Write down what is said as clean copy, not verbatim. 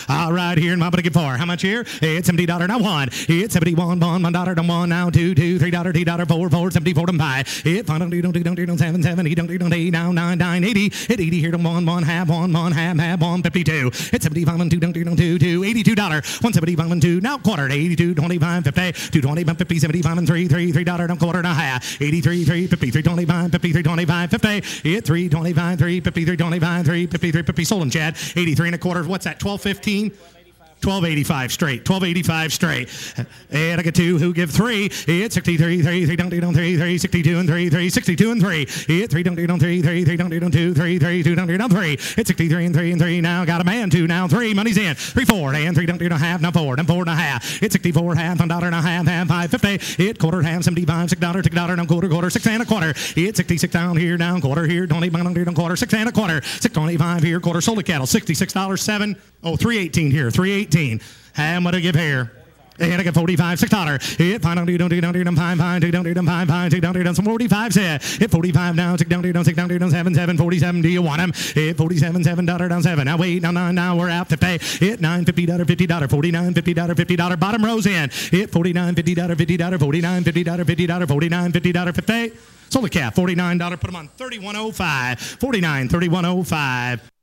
All right, here, and I'm going to get four. How much here? It's $70 now one. It's 71, $1 to one now two, $3, $2, four, 74 to five. It $5, don't 7, don't 8 now 9, 80. It 80 here to one, half, 52. It's 75 and 2, don't 2, $82. 175 and 2 now quarter. 82, 25, 50, 220, 50, 75 and 3, $3 and quarter and a half. 83, 3, 50, 325, 50, 325, 50. It 325, 3, 50, 325, 3, 50, 350. Sold him, Chad. 83 and a quarter. What's that? 12.15. 12.85 straight. 12.85 straight. And I get two. Who give three? It's 63, 3, don't 3, 62 and 3, 62 and 3. It's 3, don't 3, 3, don't 2, 3, 2, don't 3. It's 63 and 3. Now got a man, 2 now 3. Money's in. 3, 4 and 3, don't half now 4 and 4 and a half. It's 64 half, $1 and a half, 5.50. It quarter half, 75, $6 now quarter, 6 and a quarter. It's 66 down here, down quarter here, 20 down quarter, 6 and a quarter. 6.25 here, quarter. Sold the cattle, $66 7. Oh, 3.18 here, 3.18. How much I give here? And I get 45, $6. It $5, don't some 45 cent. It 45 now, $6, 7, 47. Do you want them? It 47, $7 down 7. Now wait, now we're out to pay. It $9.50, $50, 49, $50, $50. Bottom rows in. It 49, $50, $50, 49, $50, $50, 49, $50, 50. Sold the calf, $49. Put them on 31.05. 49, 31.05.